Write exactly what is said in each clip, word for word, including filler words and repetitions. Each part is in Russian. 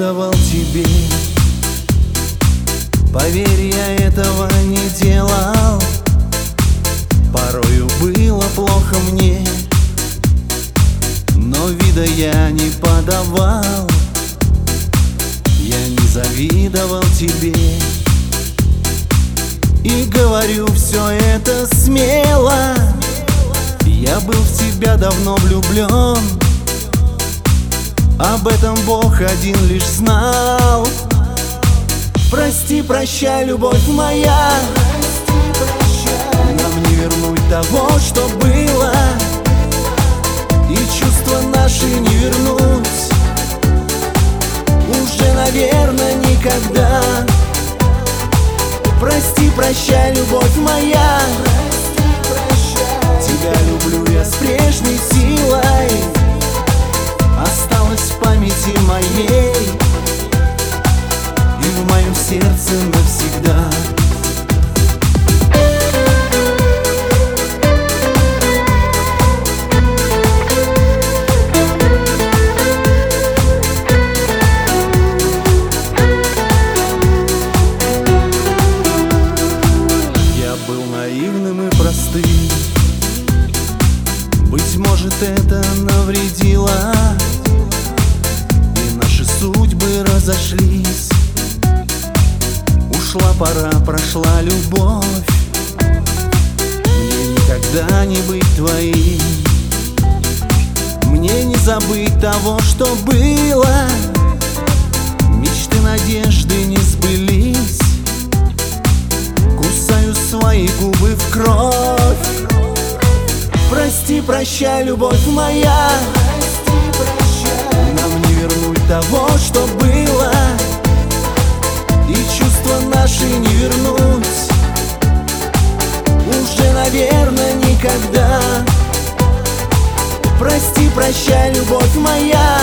завидовал тебе. Поверь, я этого не делал. Порою было плохо мне, но вида я не подавал. Я не завидовал тебе и говорю все это смело. Я был в тебя давно влюблен, об этом Бог один лишь знал. Прости, прощай, любовь моя, нам не вернуть того, что было, и чувства наши не вернуть уже, наверное, никогда. Прости, прощай, любовь моя, тебя люблю я с прежней силой, осталось в памяти моей и в моем сердце навсегда. Я был наивным и простым, быть может, это навредило, и наши судьбы разошлись. Ушла пора, прошла любовь, мне никогда не быть твоим, мне не забыть того, что было. Мечты, надежды не сбылись, кусаю свои губы в кровь. Прости, прощай, любовь моя, нам не вернуть того, что было, и чувства наши не вернуть уже, наверное, никогда. Прости, прощай, любовь моя,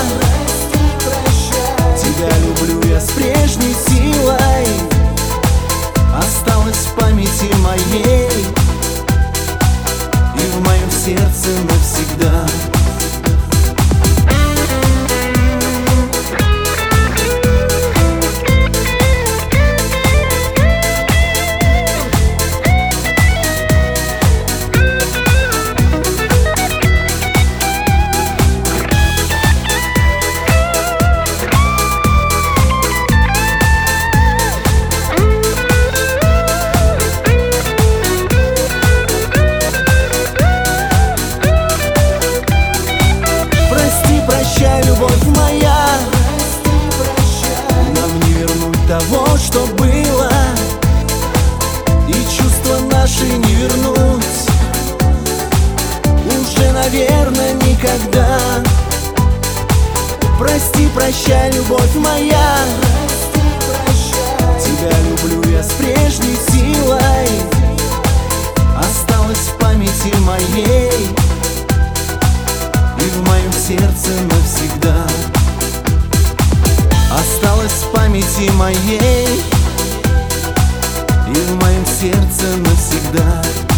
тебя люблю я с прежней силой, осталось в памяти моей и в моем сердце навсегда. Прощай, любовь моя, нам не вернуть того, что было, и чувства наши не вернуть уже, наверное, никогда. Прости, прощай, любовь моя, тебя люблю я с прежней силой, осталось в памяти моей и в моем сердце навсегда. Осталось в памяти моей и в моем сердце навсегда.